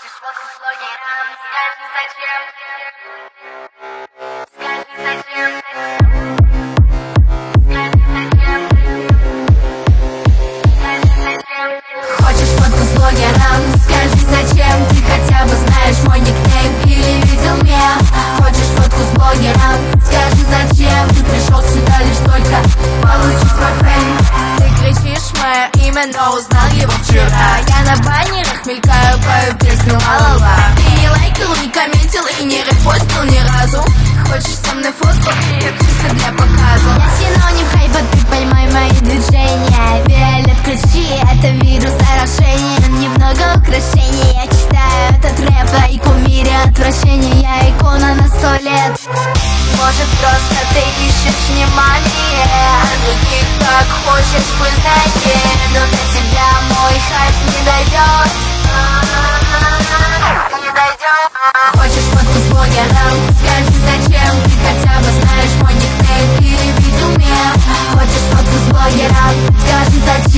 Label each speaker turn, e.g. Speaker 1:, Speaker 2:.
Speaker 1: Хочешь фотку с блогером? Скажи зачем? Скажи зачем?
Speaker 2: Хочешь фотку с блогером? Скажи зачем? Ты хотя бы знаешь мой никнейм или видел мем? Хочешь фотку с блогером? Скажи зачем? Ты пришел сюда лишь только получить мой фейм. Ты кричишь мое имя, но узнал его вчера. Я на баннерах мелькаю, пою песню ла-ла-ла. Ты не лайкал, не комментил и не репостил ни разу. Хочешь со мной фотку? Чисто для показа. Я синоним хайпа, ты поймай мои движения. Виолет, ключи, это вирус заражения. Немного украшений, я читаю этот рэп. И кумире отвращения, я икона на 100 лет.
Speaker 1: Может, просто ты ищешь внимание, а других так хочешь признания, но до тебя мой хайп не дойдет. Не дойдет.
Speaker 2: Хочешь фотку с блогером? Скажи зачем? Ты хотя бы знаешь мой никнейм или видел мем? Хочешь фотку с блогером? Скажи зачем?